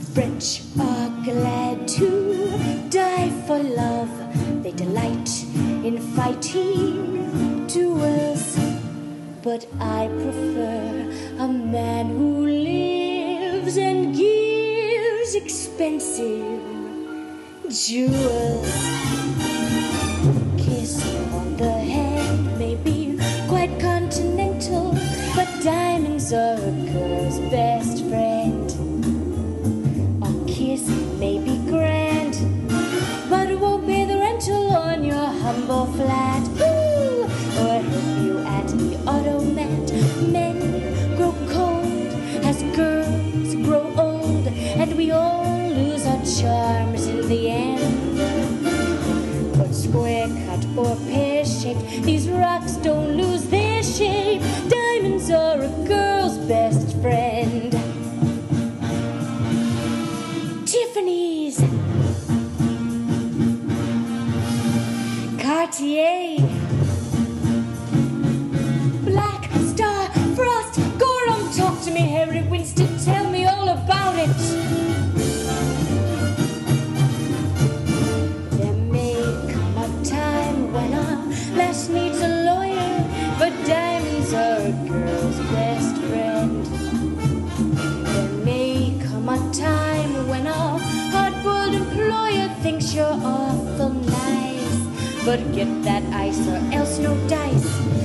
French are glad to die for love. They delight in fighting duels. But I prefer a man who lives and gives expensive jewels. Kiss on the hand may be quite continental, but diamonds are a girl's best friend. A kiss may be grand, but it won't pay the rental on your humble flat. Ooh, or help you at the automat. Men grow cold as girls grow old, and we all lose our charms in the end. But square cut or pear shaped, these rocks don't lose their shape. Diamonds are a girl's best friend. Tiffany's, Cartier, Black Star, Frost, Gorham. Talk to me, Harry Winston, tell me all about it. There may come a time when our lass needs a lawyer, but diamonds are a girl's best friend. There may come a time when our hard-boiled employer thinks you're awful nice, but get that ice or else no dice.